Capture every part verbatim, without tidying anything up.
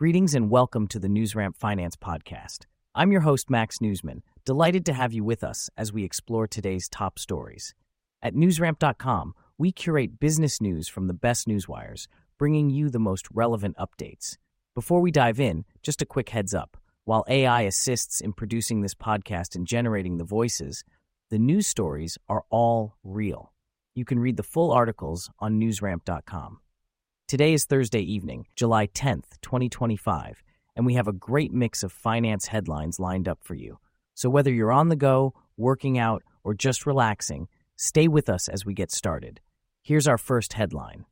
Greetings and welcome to the NewsRamp Finance Podcast. I'm your host, Max Newsman, delighted to have you with us as we explore today's top stories. At newsramp dot com, we curate business news from the best newswires, bringing you the most relevant updates. Before we dive in, just a quick heads up. While A I assists in producing this podcast and generating the voices, the news stories are all real. You can read the full articles on newsramp dot com. Today is Thursday evening, July tenth, twenty twenty-five, and we have a great mix of finance headlines lined up for you. So whether you're on the go, working out, or just relaxing, stay with us as we get started. Here's our first headline.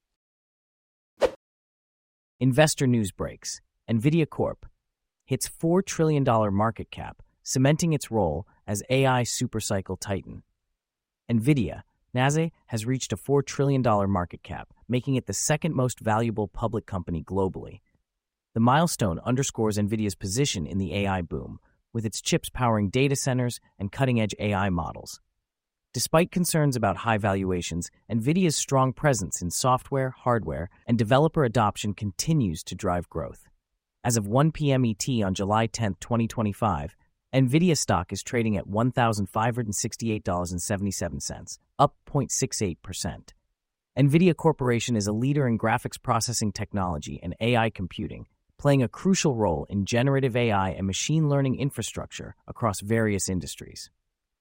Investor news breaks. NVIDIA Corp hits four trillion dollars market cap, cementing its role as A I supercycle titan. NVIDIA, Nasdaq, has reached a four trillion dollars market cap, making it the second most valuable public company globally. The milestone underscores NVIDIA's position in the A I boom, with its chips powering data centers and cutting-edge A I models. Despite concerns about high valuations, NVIDIA's strong presence in software, hardware, and developer adoption continues to drive growth. As of one p.m. E T on July tenth, twenty twenty-five, NVIDIA stock is trading at one thousand five hundred sixty-eight dollars and seventy-seven cents, up zero point six eight percent. NVIDIA Corporation is a leader in graphics processing technology and A I computing, playing a crucial role in generative A I and machine learning infrastructure across various industries.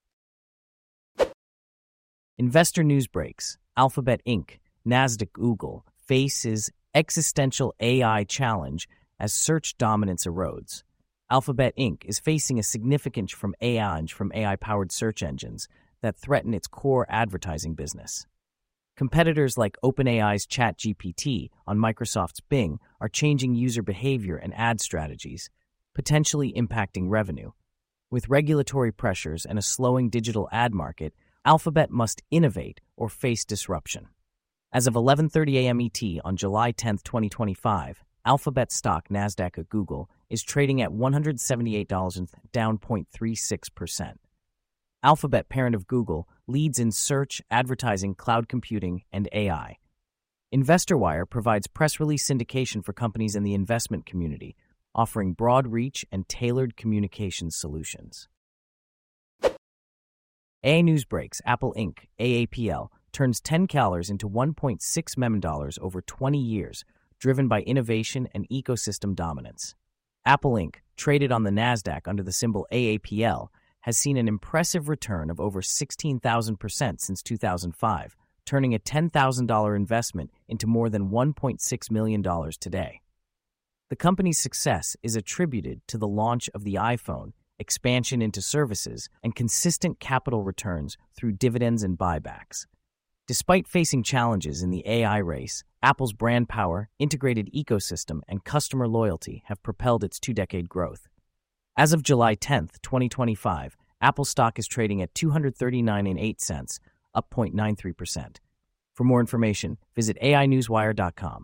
Investor news breaks. Alphabet Incorporated, Nasdaq Google, faces existential A I challenge as search dominance erodes. Alphabet Incorporated is facing a significant from A I from A I-powered search engines that threaten its core advertising business. Competitors like OpenAI's ChatGPT on Microsoft's Bing are changing user behavior and ad strategies, potentially impacting revenue. With regulatory pressures and a slowing digital ad market, Alphabet must innovate or face disruption. As of eleven thirty a.m. E T on July tenth, twenty twenty-five, Alphabet stock Nasdaq at Google is trading at one hundred seventy-eight dollars, down zero point three six percent. Alphabet, parent of Google, leads in search, advertising, cloud computing, and A I. InvestorWire provides press release syndication for companies in the investment community, offering broad reach and tailored communications solutions. A I News breaks. Apple Incorporated, A A P L, turns ten dollars into one point six million dollars over twenty years, driven by innovation and ecosystem dominance. Apple Incorporated, traded on the Nasdaq under the symbol A A P L, has seen an impressive return of over sixteen thousand percent since two thousand five, turning a ten thousand dollars investment into more than one point six million dollars today. The company's success is attributed to the launch of the iPhone, expansion into services, and consistent capital returns through dividends and buybacks. Despite facing challenges in the A I race, Apple's brand power, integrated ecosystem, and customer loyalty have propelled its two-decade growth. As of July tenth, twenty twenty-five, Apple stock is trading at two hundred thirty-nine dollars and eight cents, up zero point nine three percent. For more information, visit A I newswire dot com.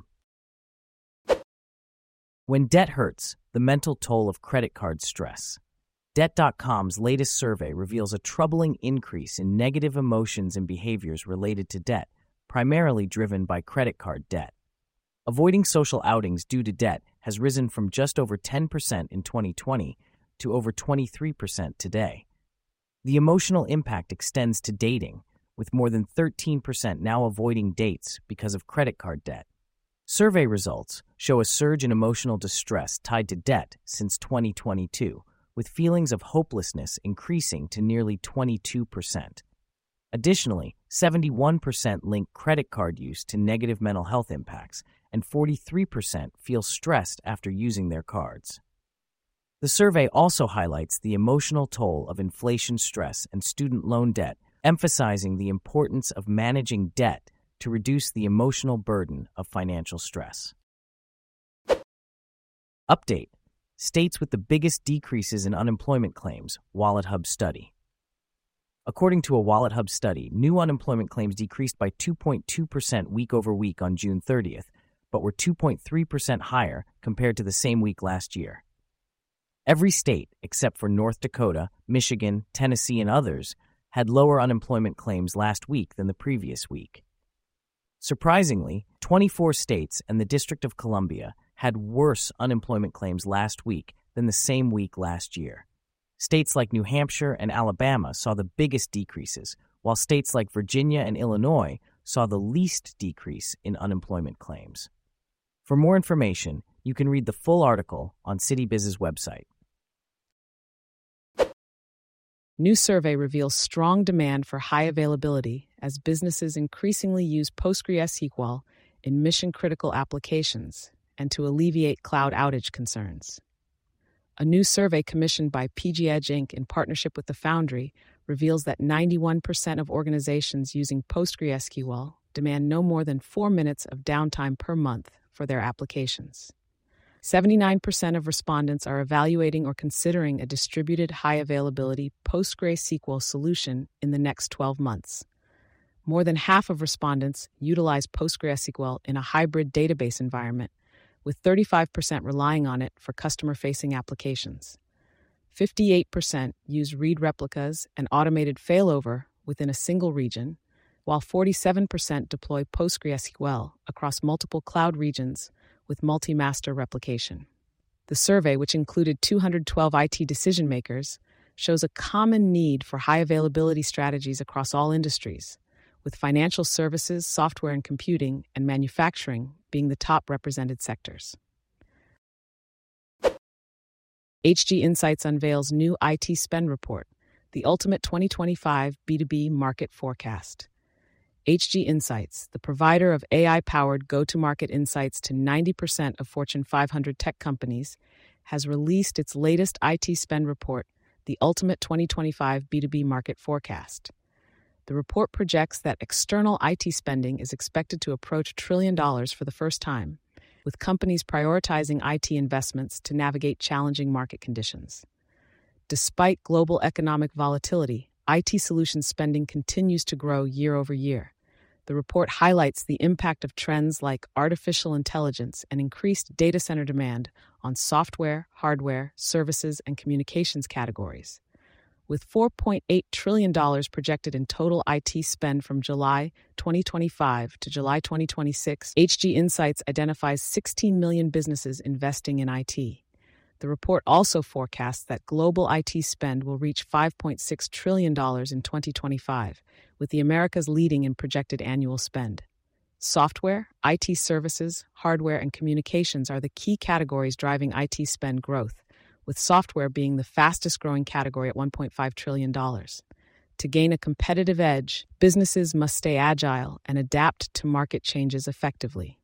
When debt hurts, the mental toll of credit card stress. Debt dot com's latest survey reveals a troubling increase in negative emotions and behaviors related to debt, primarily driven by credit card debt. Avoiding social outings due to debt has risen from just over ten percent in twenty twenty to over twenty-three percent today. The emotional impact extends to dating, with more than thirteen percent now avoiding dates because of credit card debt. Survey results show a surge in emotional distress tied to debt since twenty twenty-two, with feelings of hopelessness increasing to nearly twenty-two percent. Additionally, seventy-one percent link credit card use to negative mental health impacts, and forty-three percent feel stressed after using their cards. The survey also highlights the emotional toll of inflation stress and student loan debt, emphasizing the importance of managing debt to reduce the emotional burden of financial stress. Update. States with the biggest decreases in unemployment claims, WalletHub study. According to a WalletHub study, new unemployment claims decreased by two point two percent week over week on June thirtieth, but were two point three percent higher compared to the same week last year. Every state, except for North Dakota, Michigan, Tennessee, and others, had lower unemployment claims last week than the previous week. Surprisingly, twenty-four states and the District of Columbia had worse unemployment claims last week than the same week last year. States like New Hampshire and Alabama saw the biggest decreases, while states like Virginia and Illinois saw the least decrease in unemployment claims. For more information, you can read the full article on CityBiz's website. New survey reveals strong demand for high availability as businesses increasingly use PostgreSQL in mission-critical applications and to alleviate cloud outage concerns. A new survey commissioned by P G Edge Incorporated in partnership with the Foundry reveals that ninety-one percent of organizations using PostgreSQL demand no more than four minutes of downtime per month for their applications. seventy-nine percent of respondents are evaluating or considering a distributed high-availability PostgreSQL solution in the next twelve months. More than half of respondents utilize PostgreSQL in a hybrid database environment, with thirty-five percent relying on it for customer-facing applications. fifty-eight percent use read replicas and automated failover within a single region, while forty-seven percent deploy PostgreSQL across multiple cloud regions with multi-master replication. The survey, which included two hundred twelve I T decision-makers, shows a common need for high-availability strategies across all industries, with financial services, software and computing, and manufacturing being the top represented sectors. H G Insights unveils new I T spend report, the ultimate twenty twenty-five B two B market forecast. H G Insights, the provider of A I-powered go-to-market insights to ninety percent of Fortune five hundred tech companies, has released its latest I T spend report, the Ultimate twenty twenty-five B two B Market Forecast. The report projects that external I T spending is expected to approach a trillion dollars for the first time, with companies prioritizing I T investments to navigate challenging market conditions. Despite global economic volatility, I T solutions spending continues to grow year over year. The report highlights the impact of trends like artificial intelligence and increased data center demand on software, hardware, services, and communications categories. With four point eight trillion dollars projected in total I T spend from July twenty twenty-five to July twenty twenty-six, H G Insights identifies sixteen million businesses investing in I T. The report also forecasts that global I T spend will reach five point six trillion dollars in twenty twenty-five, with the Americas leading in projected annual spend. Software, I T services, hardware, and communications are the key categories driving I T spend growth, with software being the fastest-growing category at one point five trillion dollars. To gain a competitive edge, businesses must stay agile and adapt to market changes effectively.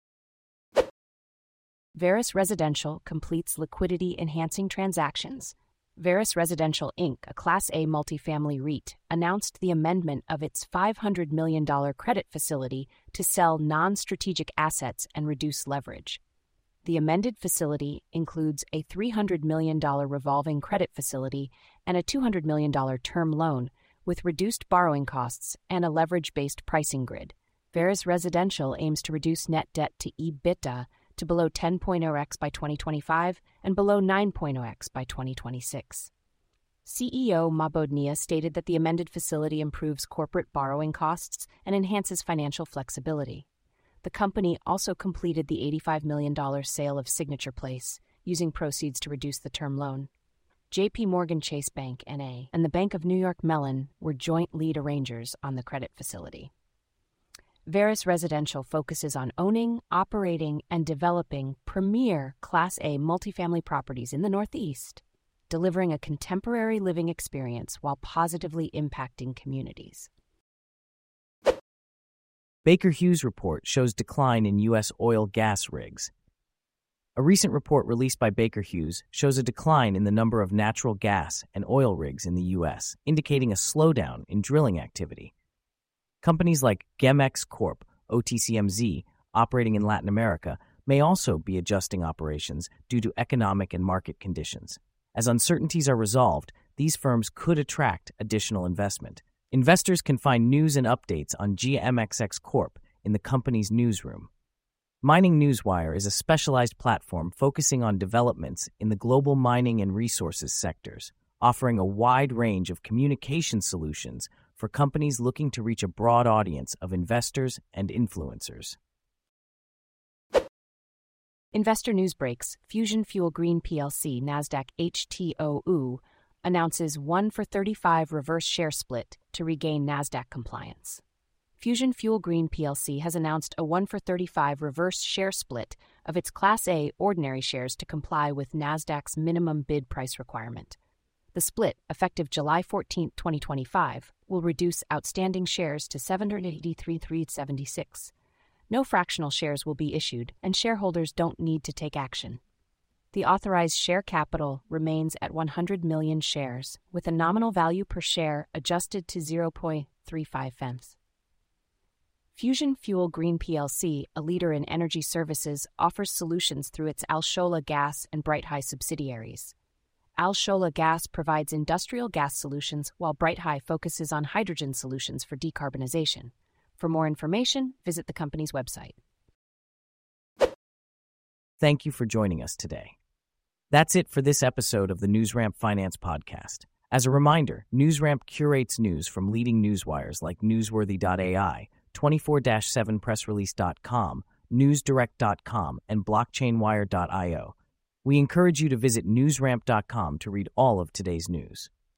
Veris Residential completes liquidity-enhancing transactions. Veris Residential Incorporated, a Class A multifamily REIT, announced the amendment of its five hundred million dollars credit facility to sell non-strategic assets and reduce leverage. The amended facility includes a three hundred million dollars revolving credit facility and a two hundred million dollars term loan, with reduced borrowing costs and a leverage-based pricing grid. Veris Residential aims to reduce net debt to EBITDA to below ten point oh x by twenty twenty-five and below nine point oh x by twenty twenty-six. C E O Mahbod Nia stated that the amended facility improves corporate borrowing costs and enhances financial flexibility. The company also completed the eighty-five million dollars sale of Signature Place, using proceeds to reduce the term loan. J P Morgan Chase Bank N A and the Bank of New York Mellon were joint lead arrangers on the credit facility. Veris Residential focuses on owning, operating, and developing premier Class A multifamily properties in the Northeast, delivering a contemporary living experience while positively impacting communities. Baker Hughes report shows decline in U S oil-gas rigs. A recent report released by Baker Hughes shows a decline in the number of natural gas and oil rigs in the U S, indicating a slowdown in drilling activity. Companies like Gemex Corp, O T C M Z, operating in Latin America, may also be adjusting operations due to economic and market conditions. As uncertainties are resolved, these firms could attract additional investment. Investors can find news and updates on G M X X Corp in the company's newsroom. Mining Newswire is a specialized platform focusing on developments in the global mining and resources sectors, offering a wide range of communication solutions for companies looking to reach a broad audience of investors and influencers. Investor news breaks. Fusion Fuel Green P L C, NASDAQ H T O U, announces one for thirty-five reverse share split to regain NASDAQ compliance. Fusion Fuel Green P L C has announced a one for thirty-five reverse share split of its Class A ordinary shares to comply with NASDAQ's minimum bid price requirement. The split, effective July fourteenth, twenty twenty-five, will reduce outstanding shares to seven hundred eighty-three thousand three hundred seventy-six. No fractional shares will be issued, and shareholders don't need to take action. The authorized share capital remains at one hundred million shares, with a nominal value per share adjusted to zero point three five cents. Fusion Fuel Green P L C, a leader in energy services, offers solutions through its Al-Shola Gas and BrightHi subsidiaries. Al-Shola Gas provides industrial gas solutions, while BrightHi focuses on hydrogen solutions for decarbonization. For more information, visit the company's website. Thank you for joining us today. That's it for this episode of the NewsRamp Finance Podcast. As a reminder, NewsRamp curates news from leading newswires like newsworthy dot A I, twenty-four seven press release dot com, newsdirect dot com, and blockchain wire dot io. We encourage you to visit newsramp dot com to read all of today's news.